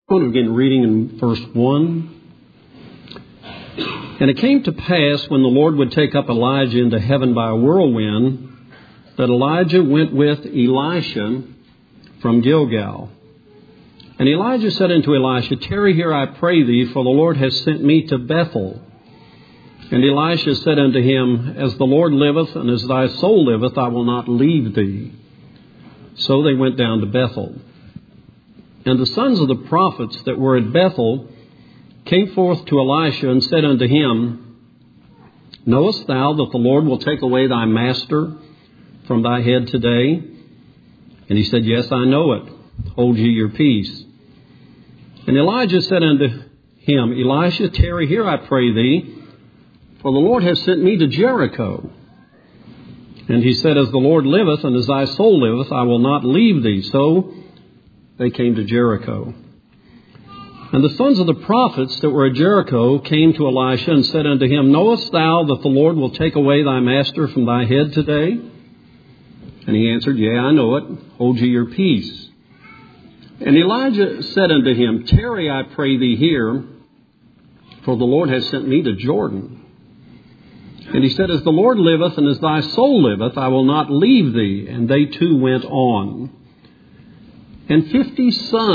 I want to begin reading in verse 1. And it came to pass, when the Lord would take up Elijah into heaven by a whirlwind, that Elijah went with Elisha from Gilgal. And Elijah said unto Elisha, Tarry here, I pray thee, for the Lord has sent me to Bethel. And Elisha said unto him, As the Lord liveth, and as thy soul liveth, I will not leave thee. So they went down to Bethel. And the sons of the prophets that were at Bethel came forth to Elisha and said unto him, Knowest thou that the Lord will take away thy master from thy head today? And he said, Yes, I know it. Hold ye your peace. And Elijah said unto him, Elisha, tarry here, I pray thee, for the Lord has sent me to Jericho. And he said, As the Lord liveth, and as thy soul liveth, I will not leave thee. So they came to Jericho. And the sons of the prophets that were at Jericho came to Elisha and said unto him, Knowest thou that the Lord will take away thy master from thy head today? And he answered, Yea, I know it. Hold ye your peace. And Elijah said unto him, Tarry, I pray thee here, for the Lord has sent me to Jordan. And he said, As the Lord liveth, and as thy soul liveth, I will not leave thee. And they two went on. And 50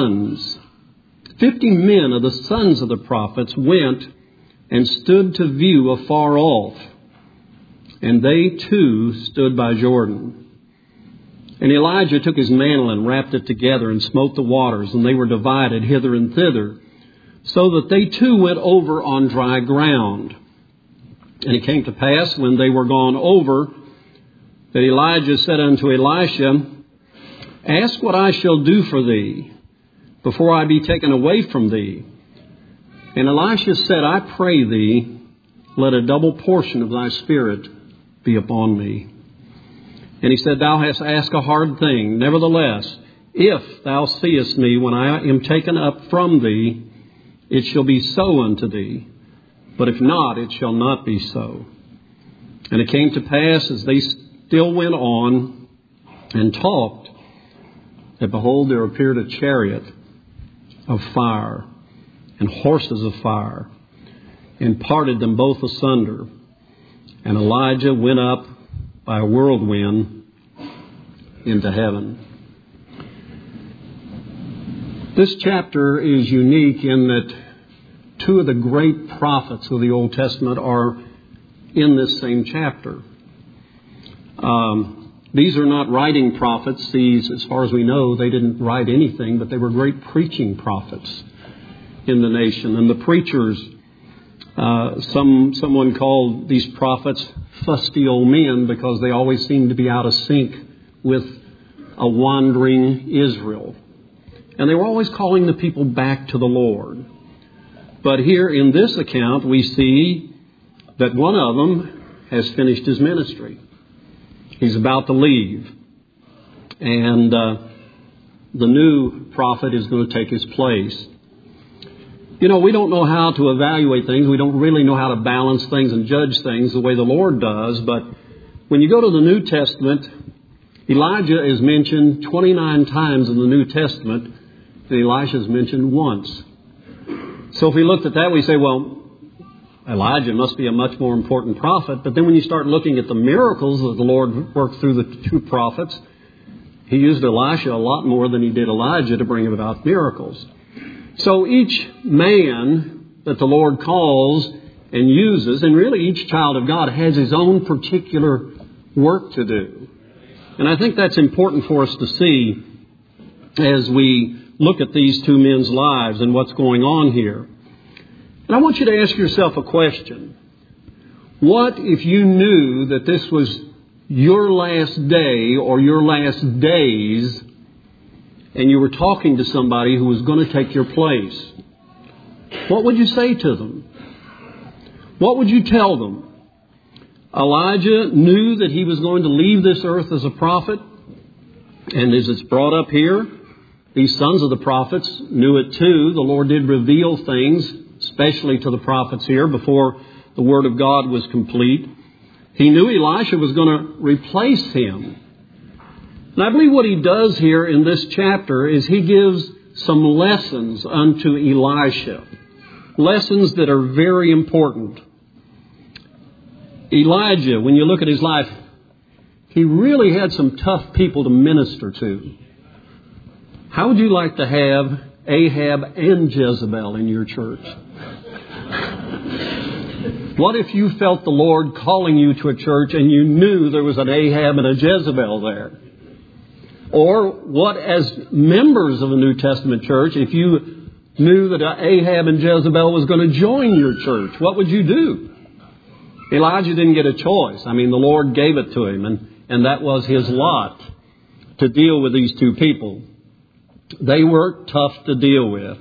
men of the sons of the prophets went and stood to view afar off. And they too stood by Jordan. And Elijah took his mantle and wrapped it together and smote the waters, and they were divided hither and thither, so that they too went over on dry ground. And it came to pass, when they were gone over, that Elijah said unto Elisha, Ask what I shall do for thee, before I be taken away from thee. And Elisha said, I pray thee, let a double portion of thy spirit be upon me. And he said, Thou hast asked a hard thing. Nevertheless, if thou seest me when I am taken up from thee, it shall be so unto thee. But if not, it shall not be so. And it came to pass, as they still went on and talked, that behold, there appeared a chariot of fire and horses of fire, and parted them both asunder. And Elijah went up by a whirlwind into heaven. This chapter is unique in that two of the great prophets of the Old Testament are in this same chapter. These are not writing prophets. These, as far as we know, they didn't write anything, but they were great preaching prophets in the nation. And the preachers, someone called these prophets fusty old men because they always seemed to be out of sync with a wandering Israel. And they were always calling the people back to the Lord. But here in this account, we see that one of them has finished his ministry. He's about to leave. And the new prophet is going to take his place. You know, we don't know how to evaluate things. We don't really know how to balance things and judge things the way the Lord does. But when you go to the New Testament, Elijah is mentioned 29 times in the New Testament, and Elisha is mentioned once. So if we looked at that, we say, well, Elijah must be a much more important prophet. But then when you start looking at the miracles that the Lord worked through the two prophets, he used Elisha a lot more than he did Elijah to bring about miracles. So each man that the Lord calls and uses, and really each child of God has his own particular work to do. And I think that's important for us to see as we look at these two men's lives and what's going on here. And I want you to ask yourself a question. What if you knew that this was your last day or your last days, and you were talking to somebody who was going to take your place? What would you say to them? What would you tell them? Elijah knew that he was going to leave this earth as a prophet. And as it's brought up here, these sons of the prophets knew it too. The Lord did reveal things, especially to the prophets here, before the Word of God was complete. He knew Elisha was going to replace him. And I believe what he does here in this chapter is he gives some lessons unto Elisha. Lessons that are very important. Elijah, when you look at his life, he really had some tough people to minister to. How would you like to have Ahab and Jezebel in your church? What if you felt the Lord calling you to a church and you knew there was an Ahab and a Jezebel there? Or what, as members of a New Testament church, if you knew that Ahab and Jezebel was going to join your church, what would you do? Elijah didn't get a choice. I mean, the Lord gave it to him, and that was his lot to deal with these two people. They were tough to deal with.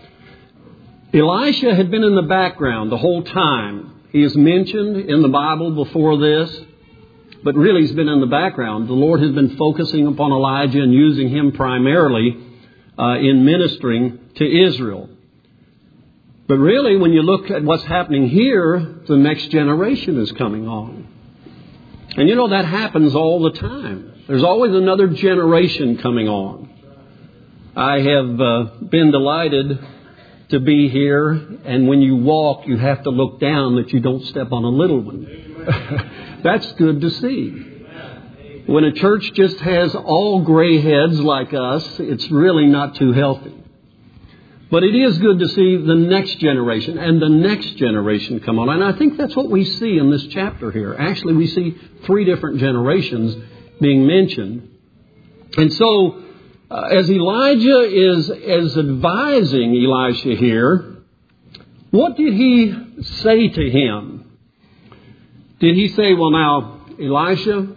Elisha had been in the background the whole time. He is mentioned in the Bible before this, but really he's been in the background. The Lord has been focusing upon Elijah and using him primarily in ministering to Israel. But really, when you look at what's happening here, the next generation is coming on. And you know, that happens all the time. There's always another generation coming on. I have been delighted to be here, and when you walk, you have to look down that you don't step on a little one. That's good to see. When a church just has all gray heads like us, it's really not too healthy. But it is good to see the next generation and the next generation come on. And I think that's what we see in this chapter here. Actually, we see 3 different generations being mentioned. And so, as Elijah is advising Elisha here, what did he say to him? Did he say, well, now, Elisha,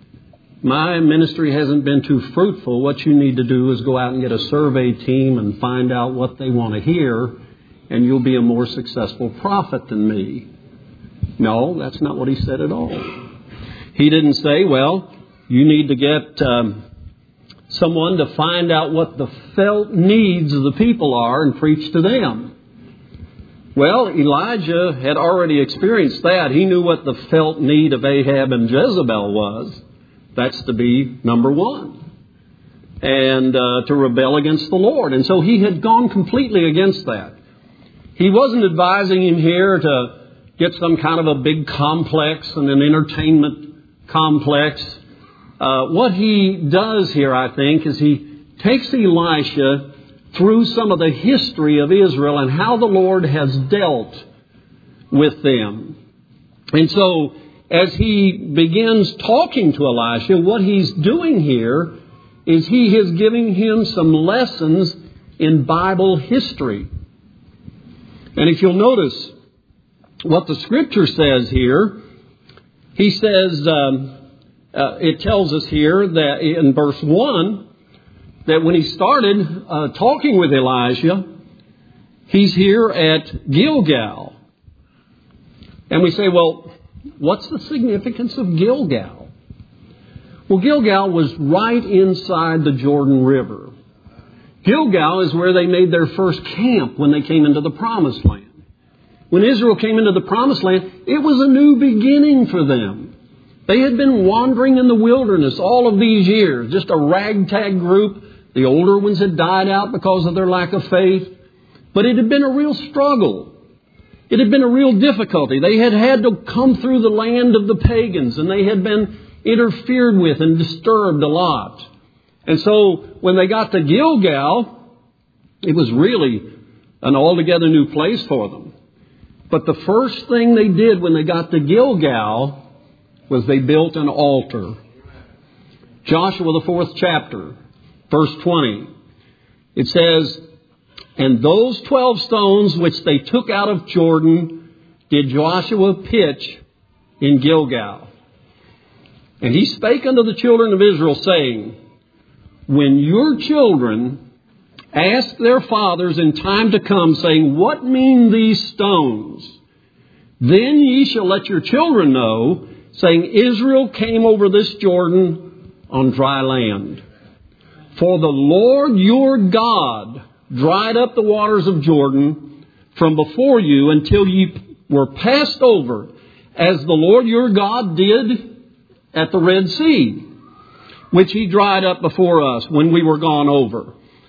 my ministry hasn't been too fruitful. What you need to do is go out and get a survey team and find out what they want to hear, and you'll be a more successful prophet than me. No, that's not what he said at all. He didn't say, well, you need to get someone to find out what the felt needs of the people are and preach to them. Well, Elijah had already experienced that. He knew what the felt need of Ahab and Jezebel was. That's to be number one. And to rebel against the Lord. And so he had gone completely against that. He wasn't advising him here to get some kind of a big complex and an entertainment complex. What he does here, I think, is he takes Elisha through some of the history of Israel and how the Lord has dealt with them. And so, as he begins talking to Elisha, what he's doing here is he is giving him some lessons in Bible history. And if you'll notice what the Scripture says here, he says, it tells us here that in verse 1, that when he started talking with Elisha, he's here at Gilgal. And we say, well, what's the significance of Gilgal? Well, Gilgal was right inside the Jordan River. Gilgal is where they made their first camp when they came into the Promised Land. When Israel came into the Promised Land, it was a new beginning for them. They had been wandering in the wilderness all of these years, just a ragtag group. The older ones had died out because of their lack of faith. But it had been a real struggle. It had been a real difficulty. They had had to come through the land of the pagans, and they had been interfered with and disturbed a lot. And so when they got to Gilgal, it was really an altogether new place for them. But the first thing they did when they got to Gilgal was they built an altar. Joshua, the 4th chapter, verse 20. It says, and those 12 stones which they took out of Jordan did Joshua pitch in Gilgal. And he spake unto the children of Israel, saying, when your children ask their fathers in time to come, saying, what mean these stones? Then ye shall let your children know, saying, Israel came over this Jordan on dry land. For the Lord your God dried up the waters of Jordan from before you until ye were passed over, as the Lord your God did at the Red Sea, which he dried up before us when we were gone over.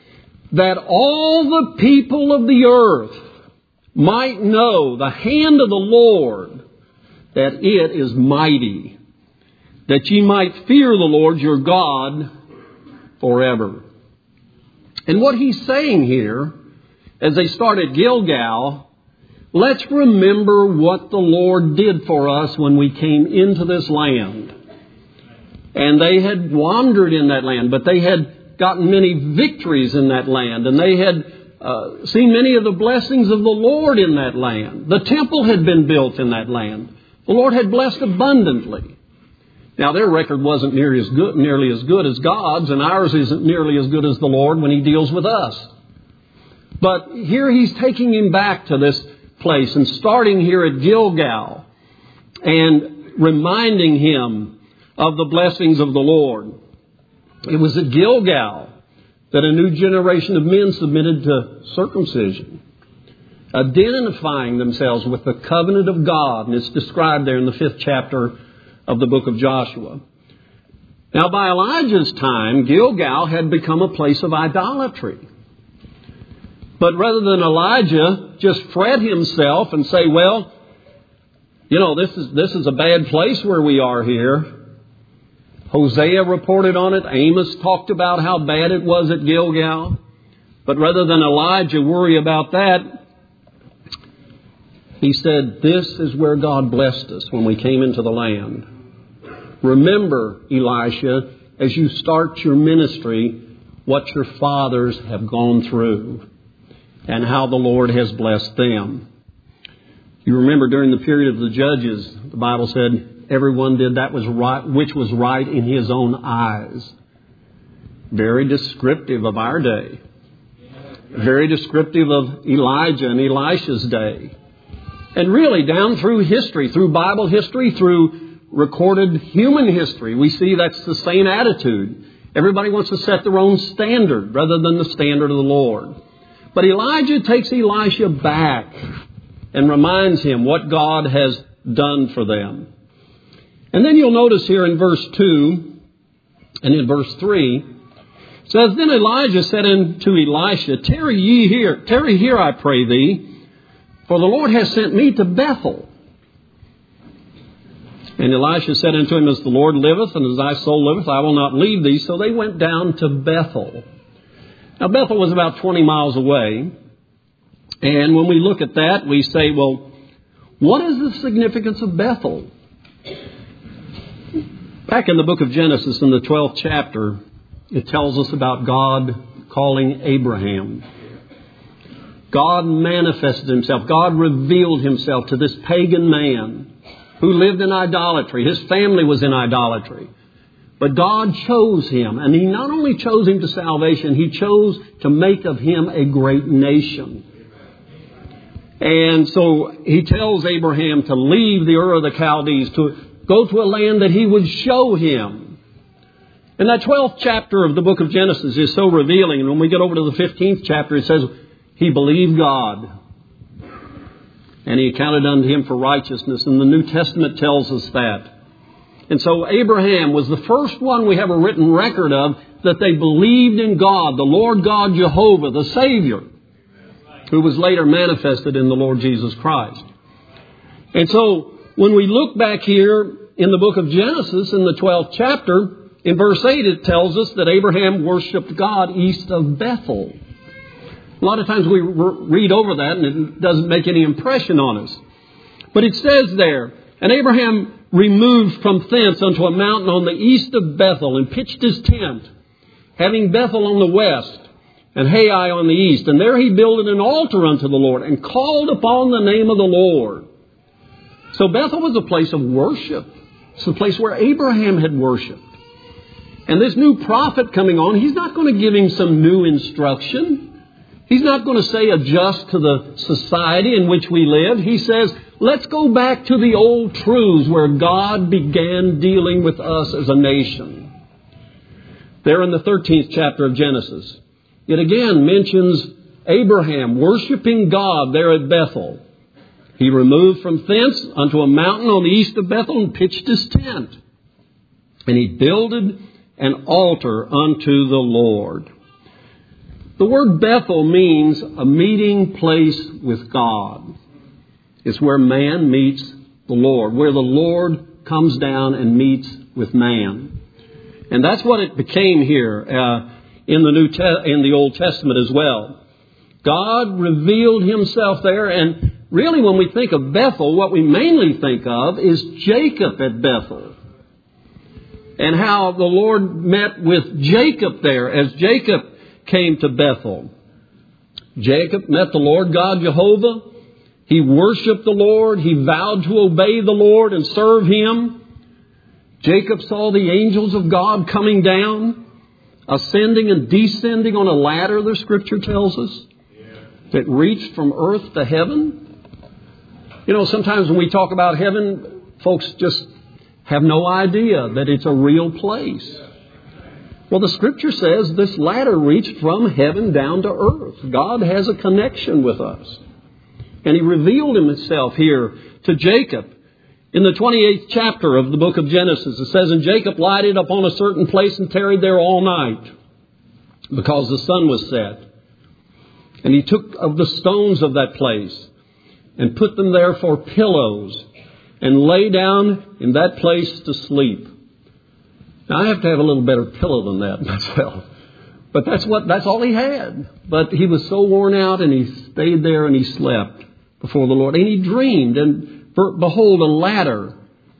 that all the people of the earth might know the hand of the Lord, that it is mighty, that ye might fear the Lord your God forever. And what he's saying here, as they start at Gilgal, let's remember what the Lord did for us when we came into this land. And they had wandered in that land, but they had gotten many victories in that land, and they had seen many of the blessings of the Lord in that land. The temple had been built in that land. The Lord had blessed abundantly. Now, their record wasn't nearly as good as God's, and ours isn't nearly as good as the Lord when He deals with us. But here He's taking him back to this place and starting here at Gilgal and reminding him of the blessings of the Lord. It was at Gilgal that a new generation of men submitted to circumcision, identifying themselves with the covenant of God. And it's described there in the 5th chapter of the book of Joshua. Now, by Elijah's time, Gilgal had become a place of idolatry. But rather than Elijah just fret himself and say, well, you know, this is a bad place where we are here. Hosea reported on it. Amos talked about how bad it was at Gilgal. But rather than Elijah worry about that, he said, this is where God blessed us when we came into the land. Remember, Elisha, as you start your ministry, what your fathers have gone through and how the Lord has blessed them. You remember during the period of the judges, the Bible said, everyone did that was right, which was right in his own eyes. Very descriptive of our day. Very descriptive of Elijah and Elisha's day. And really down through history, through Bible history, through recorded human history, we see that's the same attitude. Everybody wants to set their own standard rather than the standard of the Lord. But Elijah takes Elisha back and reminds him what God has done for them. And then you'll notice here in verse 2 and in verse 3, it says, Then Elijah said unto Elisha, Tarry here, I pray thee, for the Lord has sent me to Bethel. And Elisha said unto him, As the Lord liveth, and as thy soul liveth, I will not leave thee. So they went down to Bethel. Now, Bethel was about 20 miles away. And when we look at that, we say, well, what is the significance of Bethel? Back in the book of Genesis, in the 12th chapter, it tells us about God calling Abraham. God manifested Himself. God revealed Himself to this pagan man who lived in idolatry. His family was in idolatry. But God chose him. And He not only chose him to salvation, He chose to make of him a great nation. And so He tells Abraham to leave the Ur of the Chaldees, to go to a land that He would show him. And that 12th chapter of the book of Genesis is so revealing. And when we get over to the 15th chapter, it says, He believed God, and He accounted unto him for righteousness. And the New Testament tells us that. And so Abraham was the first one we have a written record of that they believed in God, the Lord God Jehovah, the Savior, who was later manifested in the Lord Jesus Christ. And so when we look back here in the book of Genesis, in the 12th chapter, in verse 8, it tells us that Abraham worshipped God east of Bethel. A lot of times we read over that and it doesn't make any impression on us. But it says there, And Abraham removed from thence unto a mountain on the east of Bethel, and pitched his tent, having Bethel on the west, and Hai on the east. And there he builded an altar unto the Lord, and called upon the name of the Lord. So Bethel was a place of worship. It's the place where Abraham had worshipped. And this new prophet coming on, he's not going to give him some new instruction. He's not going to say adjust to the society in which we live. He says, let's go back to the old truths where God began dealing with us as a nation. There in the 13th chapter of Genesis, it again mentions Abraham worshiping God there at Bethel. He removed from thence unto a mountain on the east of Bethel and pitched his tent. And he builded an altar unto the Lord. The word Bethel means a meeting place with God. It's where man meets the Lord, where the Lord comes down and meets with man. And that's what it became here in the Old Testament as well. God revealed himself there, and really when we think of Bethel, what we mainly think of is Jacob at Bethel. And how the Lord met with Jacob there as Jacob came to Bethel. Jacob met the Lord God Jehovah. He worshiped the Lord. He vowed to obey the Lord and serve Him. Jacob saw the angels of God coming down, ascending and descending on a ladder, the Scripture tells us, that reached from earth to heaven. You know, sometimes when we talk about heaven, folks just have no idea that it's a real place. Well, the Scripture says this ladder reached from heaven down to earth. God has a connection with us. And He revealed Himself here to Jacob. In the 28th chapter of the book of Genesis, it says, "And Jacob lighted upon a certain place and tarried there all night, because the sun was set. And he took of the stones of that place and put them there for pillows, and lay down in that place to sleep." Now, I have to have a little better pillow than that myself. But that's all he had. But he was so worn out, and he stayed there and he slept before the Lord. And he dreamed, and behold, a ladder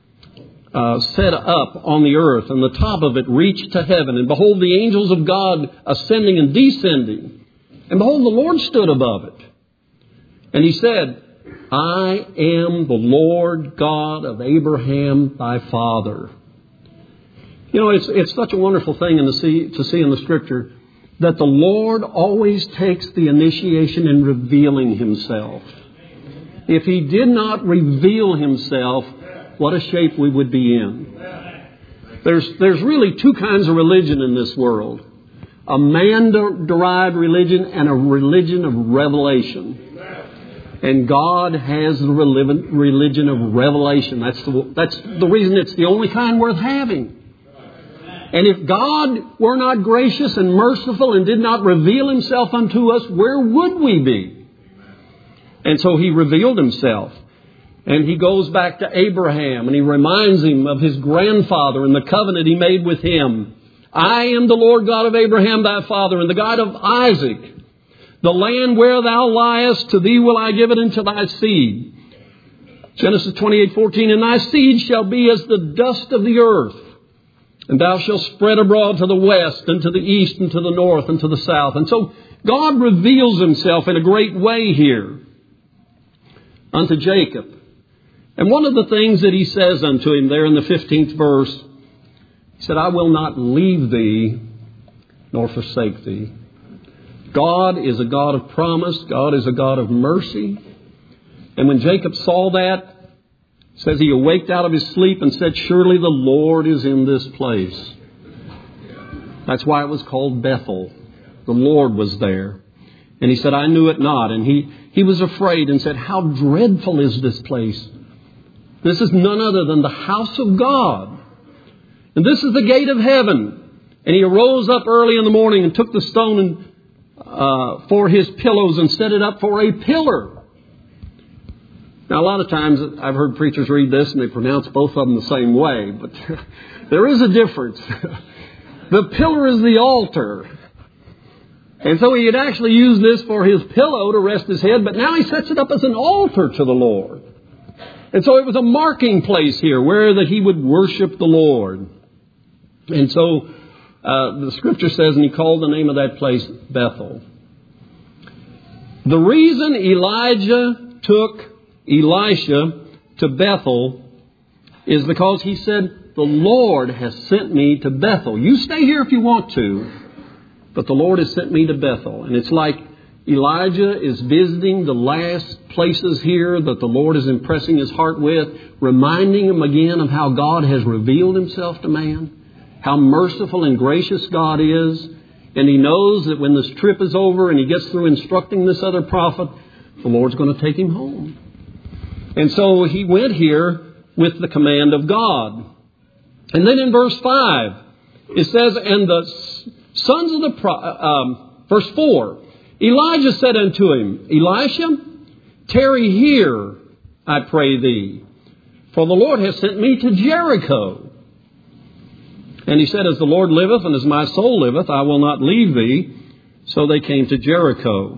set up on the earth, and the top of it reached to heaven. And behold, the angels of God ascending and descending. And behold, the Lord stood above it. And He said, "I am the Lord God of Abraham thy father." You know, it's such a wonderful thing to see in the Scripture that the Lord always takes the initiation in revealing Himself. If He did not reveal Himself, what a shape we would be in. There's really two kinds of religion in this world. A man-derived religion and a religion of revelation. And God has the religion of revelation. That's the reason it's the only kind worth having. And if God were not gracious and merciful and did not reveal Himself unto us, where would we be? And so He revealed Himself. And He goes back to Abraham and He reminds him of his grandfather and the covenant He made with him. "I am the Lord God of Abraham thy father, and the God of Isaac. The land where thou liest, to thee will I give it unto thy seed." Genesis 28:14, "And thy seed shall be as the dust of the earth. And thou shalt spread abroad to the west, and to the east, and to the north, and to the south." And so God reveals Himself in a great way here unto Jacob. And one of the things that He says unto him there in the 15th verse, He said, "I will not leave thee nor forsake thee." God is a God of promise. God is a God of mercy. And when Jacob saw that, it says he awaked out of his sleep and said, "Surely the Lord is in this place." That's why it was called Bethel. The Lord was there. And he said, "I knew it not." And he was afraid and said, "How dreadful is this place? This is none other than the house of God. And this is the gate of heaven." And he arose up early in the morning and took the stone for his pillows and set it up for a pillar. Now, a lot of times I've heard preachers read this and they pronounce both of them the same way. But there is a difference. The pillar is the altar. And so he had actually used this for his pillow to rest his head. But now he sets it up as an altar to the Lord. And so it was a marking place here where that he would worship the Lord. And so the Scripture says, and he called the name of that place Bethel. The reason Elijah took Elisha to Bethel is because he said, "The Lord has sent me to Bethel. You stay here if you want to, but the Lord has sent me to Bethel." And it's like Elijah is visiting the last places here that the Lord is impressing his heart with, reminding him again of how God has revealed Himself to man, how merciful and gracious God is. And he knows that when this trip is over and he gets through instructing this other prophet, the Lord's going to take him home. And so he went here with the command of God. And then in verse 5, it says, "And the sons of the Verse 4, Elijah said unto him, Elisha, tarry here, I pray thee, for the Lord hath sent me to Jericho. And he said, As the Lord liveth, and as my soul liveth, I will not leave thee. So they came to Jericho.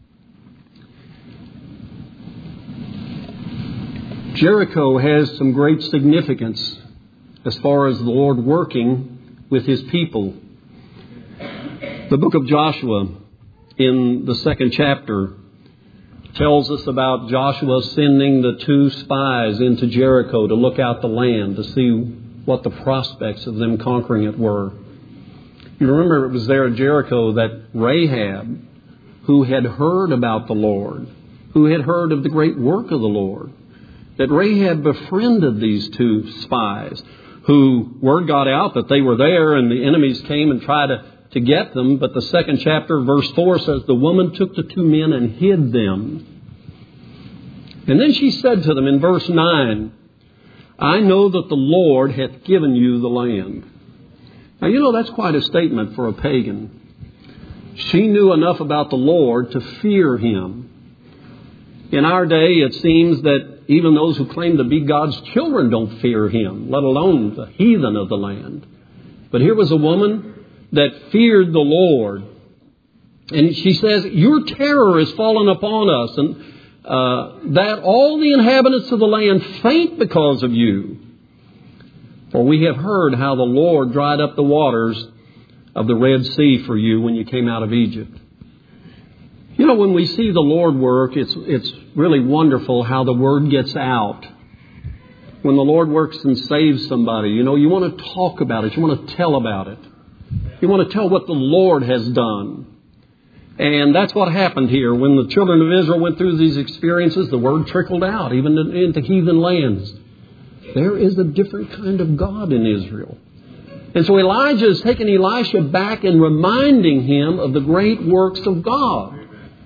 Jericho has some great significance as far as the Lord working with His people. The book of Joshua, in the 2nd chapter, tells us about Joshua sending the 2 spies into Jericho to look out the land, to see what the prospects of them conquering it were. You remember it was there at Jericho that Rahab, who had heard about the Lord, who had heard of the great work of the Lord, that Rahab befriended these 2 spies, who word got out that they were there and the enemies came and tried to get them. But the 2nd chapter, verse 4 says, the woman took the 2 men and hid them. And then she said to them in verse 9, I know that the Lord hath given you the land. Now, you know, that's quite a statement for a pagan. She knew enough about the Lord to fear Him. In our day, it seems that even those who claim to be God's children don't fear Him, let alone the heathen of the land. But here was a woman that feared the Lord. And she says, your terror is fallen upon us, and that all the inhabitants of the land faint because of you. For we have heard how the Lord dried up the waters of the Red Sea for you when you came out of Egypt. You know, when we see the Lord work, it's really wonderful how the word gets out. When the Lord works and saves somebody, you know, you want to talk about it. You want to tell about it. You want to tell what the Lord has done. And that's what happened here. When the children of Israel went through these experiences, the word trickled out, even into heathen lands. There is a different kind of God in Israel. And so Elijah is taking Elisha back and reminding him of the great works of God.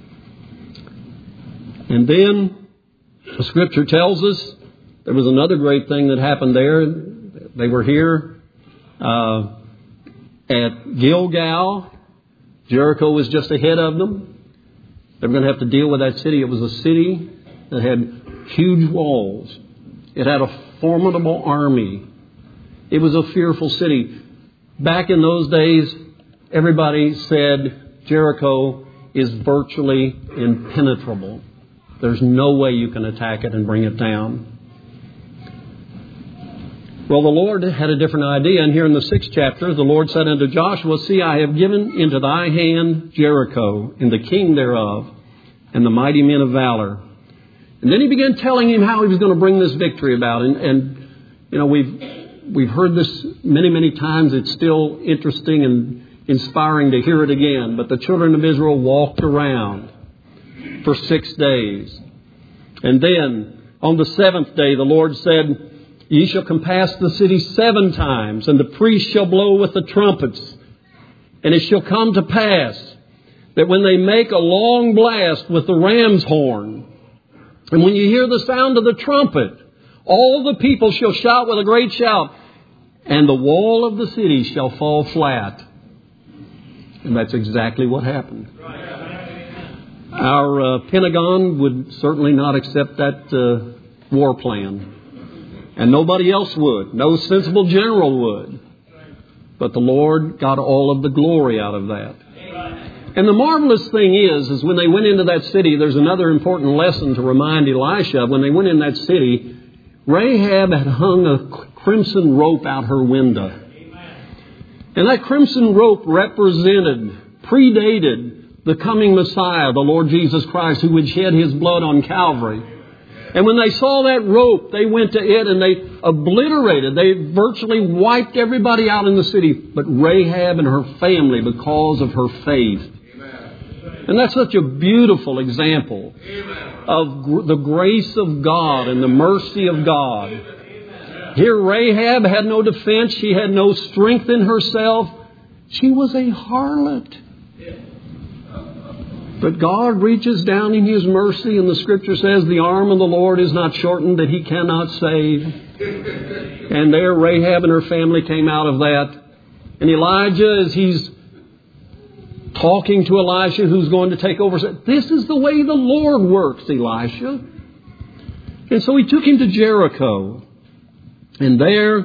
And then the Scripture tells us there was another great thing that happened there. They were here at Gilgal. Jericho was just ahead of them. They were going to have to deal with that city. It was a city that had huge walls. It had a formidable army. It was a fearful city. Back in those days, everybody said Jericho is virtually impenetrable. There's no way you can attack it and bring it down. Well, the Lord had a different idea. And here in the 6th chapter, the Lord said unto Joshua, See, I have given into thy hand Jericho, and the king thereof, and the mighty men of valor. And then he began telling him how he was going to bring this victory about. And you know, we've heard this many, many times. It's still interesting and inspiring to hear it again. But the children of Israel walked around for 6 days. And then on the 7th day, the Lord said, Ye shall compass the city 7 times, and the priests shall blow with the trumpets. And it shall come to pass that when they make a long blast with the ram's horn, and when you hear the sound of the trumpet, all the people shall shout with a great shout, and the wall of the city shall fall flat. And that's exactly what happened. Our Pentagon would certainly not accept that war plan. And nobody else would. No sensible general would. But the Lord got all of the glory out of that. And the marvelous thing is when they went into that city, there's another important lesson to remind Elisha. When they went in that city, Rahab had hung a crimson rope out her window. And that crimson rope predated the coming Messiah, the Lord Jesus Christ, who would shed His blood on Calvary. And when they saw that rope, they went to it and they obliterated. They virtually wiped everybody out in the city, but Rahab and her family because of her faith. Amen. And that's such a beautiful example of the grace of God and the mercy of God. Here Rahab had no defense. She had no strength in herself. She was a harlot. But God reaches down in His mercy, and the Scripture says the arm of the Lord is not shortened that He cannot save. And there Rahab and her family came out of that. And Elijah, as he's talking to Elisha, who's going to take over. Said, "This is the way the Lord works, Elisha." And so he took him to Jericho. And there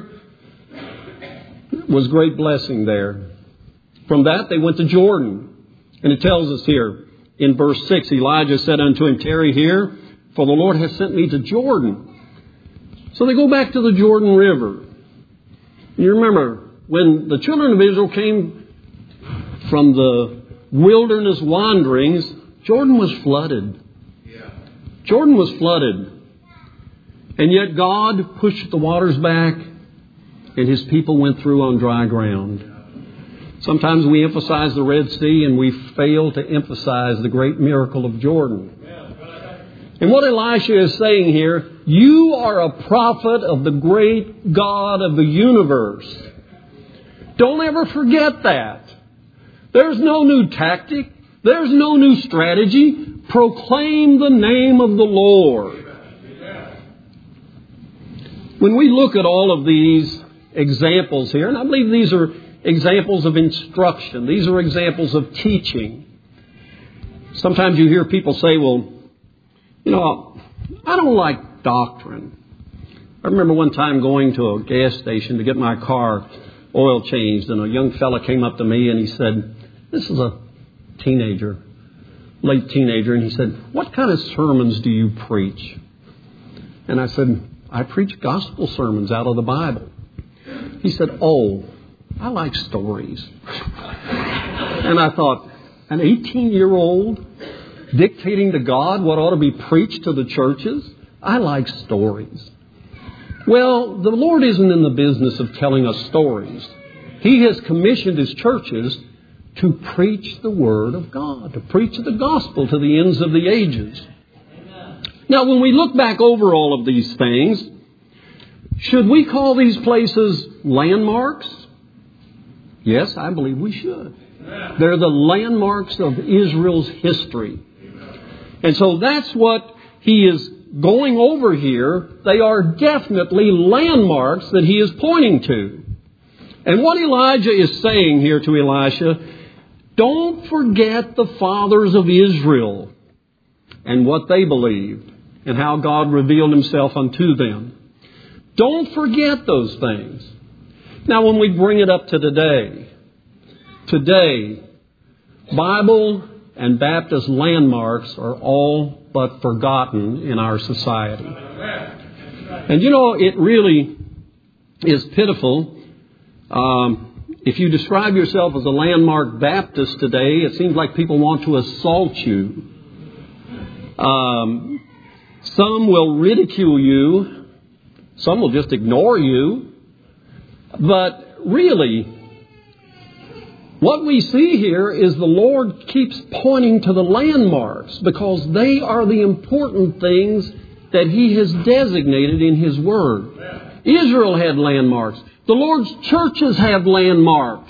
was great blessing there. From that, they went to Jordan. And it tells us here in verse 6, Elijah said unto him, "Tarry here, for the Lord has sent me to Jordan." So they go back to the Jordan River. You remember, when the children of Israel came from the wilderness wanderings, Jordan was flooded. Jordan was flooded. And yet God pushed the waters back, and His people went through on dry ground. Sometimes we emphasize the Red Sea and we fail to emphasize the great miracle of Jordan. And what Elisha is saying here, you are a prophet of the great God of the universe. Don't ever forget that. There's no new tactic. There's no new strategy. Proclaim the name of the Lord. When we look at all of these examples here, and I believe these are examples of instruction. These are examples of teaching. Sometimes you hear people say, well, I don't like doctrine. I remember one time going to a gas station to get my car oil changed, and a young fella came up to me and he said, this is a teenager, late teenager, and he said, "What kind of sermons do you preach?" And I said, "I preach gospel sermons out of the Bible." He said, "Oh, I like stories." And I thought, an 18-year-old dictating to God what ought to be preached to the churches? I like stories. Well, the Lord isn't in the business of telling us stories. He has commissioned His churches to preach the Word of God, to preach the gospel to the ends of the ages. Now, when we look back over all of these things, should we call these places landmarks? Yes, I believe we should. They're the landmarks of Israel's history. And so that's what he is going over here. They are definitely landmarks that he is pointing to. And what Elijah is saying here to Elisha, don't forget the fathers of Israel and what they believed and how God revealed Himself unto them. Don't forget those things. Now, when we bring it up to today, Bible and Baptist landmarks are all but forgotten in our society. And it really is pitiful. If you describe yourself as a landmark Baptist today, it seems like people want to assault you. Some will ridicule you. Some will just ignore you. But really, what we see here is the Lord keeps pointing to the landmarks because they are the important things that He has designated in His Word. Israel had landmarks. The Lord's churches have landmarks.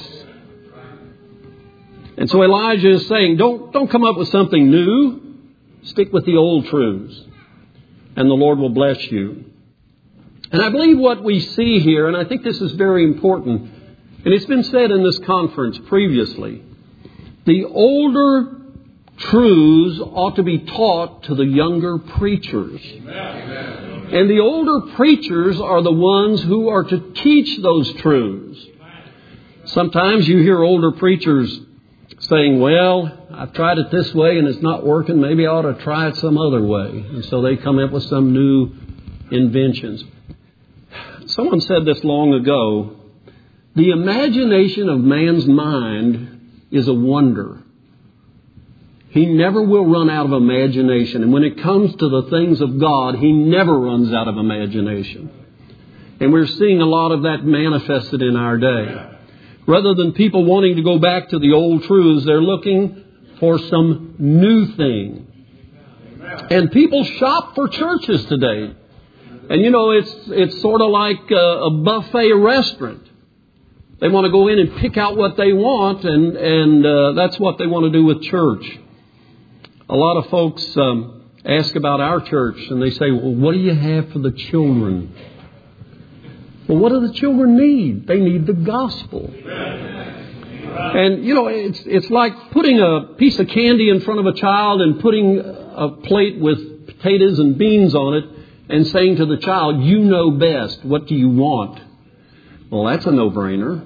And so Elijah is saying, don't come up with something new. Stick with the old truths. And the Lord will bless you. And I believe what we see here, and I think this is very important, and it's been said in this conference previously, the older truths ought to be taught to the younger preachers. Amen. And the older preachers are the ones who are to teach those truths. Sometimes you hear older preachers saying, well, I've tried it this way and it's not working. Maybe I ought to try it some other way. And so they come up with some new inventions. Someone said this long ago, the imagination of man's mind is a wonder. He never will run out of imagination. And when it comes to the things of God, He never runs out of imagination. And we're seeing a lot of that manifested in our day. Rather than people wanting to go back to the old truths, they're looking for some new thing. And people shop for churches today. And it's sort of like a buffet restaurant. They want to go in and pick out what they want, and that's what they want to do with church. A lot of folks ask about our church, and they say, well, what do you have for the children? Well, what do the children need? They need the gospel. And, it's like putting a piece of candy in front of a child and putting a plate with potatoes and beans on it and saying to the child, you know best. What do you want? Well, that's a no-brainer.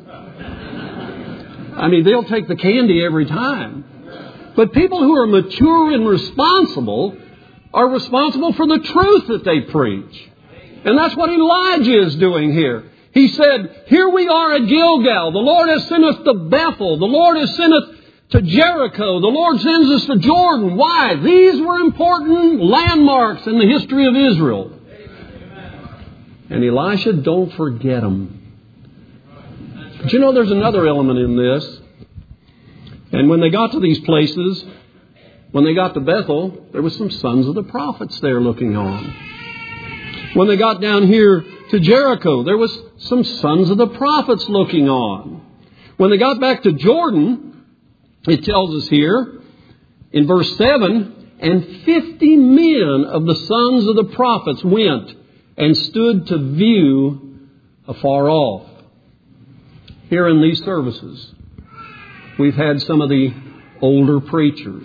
I mean, they'll take the candy every time. But people who are mature and responsible are responsible for the truth that they preach. And that's what Elijah is doing here. He said, here we are at Gilgal. The Lord has sent us to Bethel. The Lord has sent us to Jericho. The Lord sends us to Jordan. Why? These were important landmarks in the history of Israel. And Elisha, don't forget them. But there's another element in this. And when they got to these places, when they got to Bethel, there were some sons of the prophets there looking on. When they got down here to Jericho, there was some sons of the prophets looking on. When they got back to Jordan, it tells us here in verse 7, and 50 men of the sons of the prophets went and stood to view afar off. Here in these services, we've had some of the older preachers.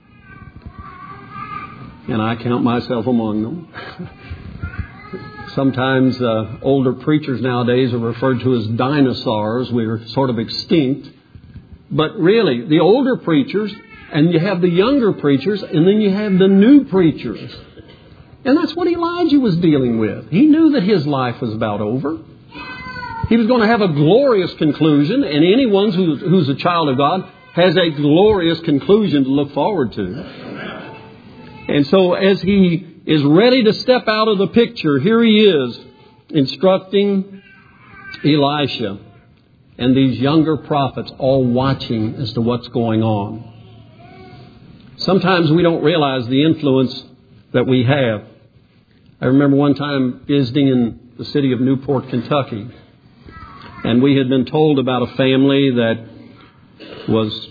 And I count myself among them. Sometimes older preachers nowadays are referred to as dinosaurs. We're sort of extinct. But really, the older preachers, and you have the younger preachers, and then you have the new preachers. And that's what Elijah was dealing with. He knew that his life was about over. He was going to have a glorious conclusion, and anyone who's a child of God has a glorious conclusion to look forward to. And so as he is ready to step out of the picture, here he is instructing Elisha and these younger prophets all watching as to what's going on. Sometimes we don't realize the influence that we have. I remember one time visiting in the city of Newport, Kentucky, and we had been told about a family that was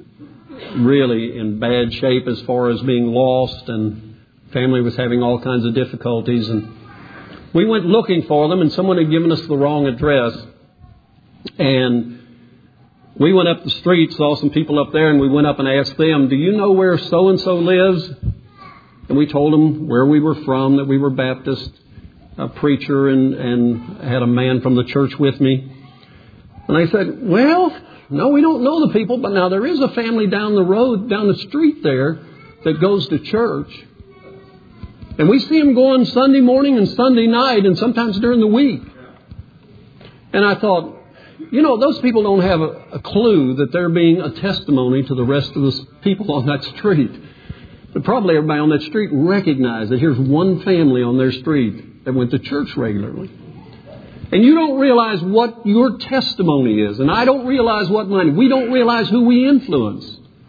really in bad shape as far as being lost, and family was having all kinds of difficulties. And we went looking for them, and someone had given us the wrong address. And we went up the street, saw some people up there, and we went up and asked them, do you know where so-and-so lives? And we told them where we were from, that we were Baptist, a preacher, and had a man from the church with me. And they said, well, no, we don't know the people, but now there is a family down the road, down the street there, that goes to church. And we see them going Sunday morning and Sunday night, and sometimes during the week. And I thought, those people don't have a clue that they're being a testimony to the rest of the people on that street. But probably everybody on that street recognized that here's one family on their street that went to church regularly. And you don't realize what your testimony is. And I don't realize what mine. We don't realize who we influence.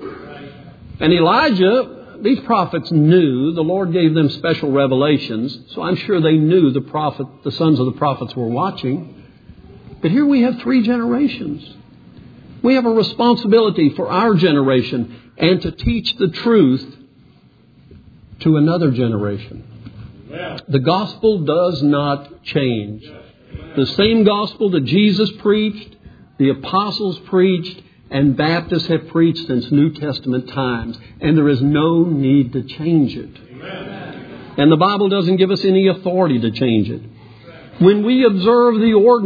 And Elijah, these prophets knew. The Lord gave them special revelations. So I'm sure they knew the sons of the prophets were watching. But here we have 3 generations. We have a responsibility for our generation and to teach the truth to another generation. The gospel does not change. The same gospel that Jesus preached, the apostles preached, and Baptists have preached since New Testament times. And there is no need to change it. And the Bible doesn't give us any authority to change it. When we observe the ordinance,